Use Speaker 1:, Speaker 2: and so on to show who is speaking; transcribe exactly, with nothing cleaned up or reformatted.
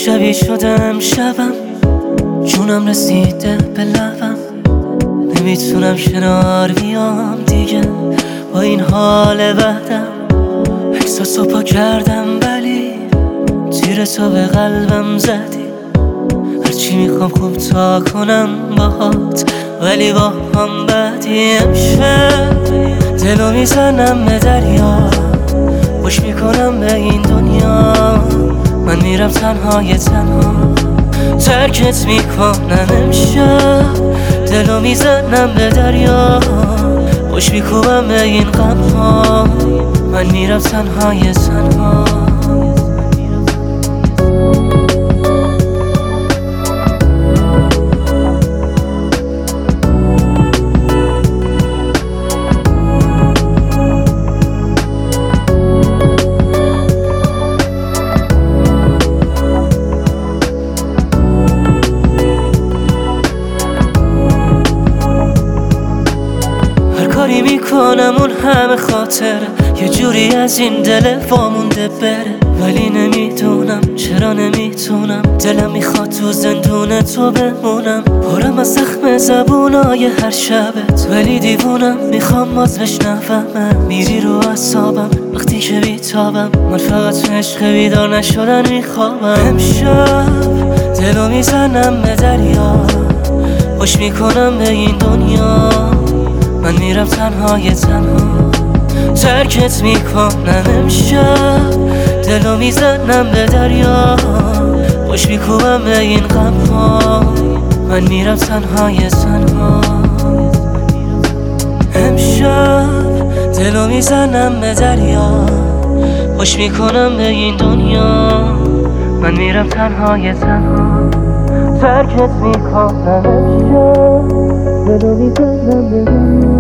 Speaker 1: شبی شده امشبم، جونم رسیده به لبم، نمیتونم کنار بیام دیگه با این حال بعدم. احساسو پا کردم ولی تیر تو به قلبم زدی. هرچی میخوام خوب تا کنم باهات ولی با هم بدی. امشب دلو میزنم به دریا، خوش میکنم به این دنیا. من میرم تنهای تنها ترکت میکنم. امشب دلو میزنم به دریا، خوش میکنم به این غم ها. من میرم تنهای تنها. کاری میکنم اون همه خاطره یه جوری از این دل وامونده بره، ولی نمیدونم چرا نمیتونم. دلم میخواد تو زندون تو بمونم، پرم از زخم زبونای هر شبت، ولی دیوونم میخوام باز بشنومم. میری رو اعصابم وقتی که بیتابم، من فقط عشق بیدار نشدن میخوابم. امشب دلو میزنم به دریا، خوش میکنم به این دنیا. من میرم تنهای تنها ترکت میکنم. امشب دلو میزنم به دریا، خوش میکنم به این غم ها. من میرم تنهای تنها. امشب دلو میزنم به دریا، خوش میکنم به این دنیا. من میرم تنهای تنها ترکت میکنم. امشب دلو میزنم به دریا.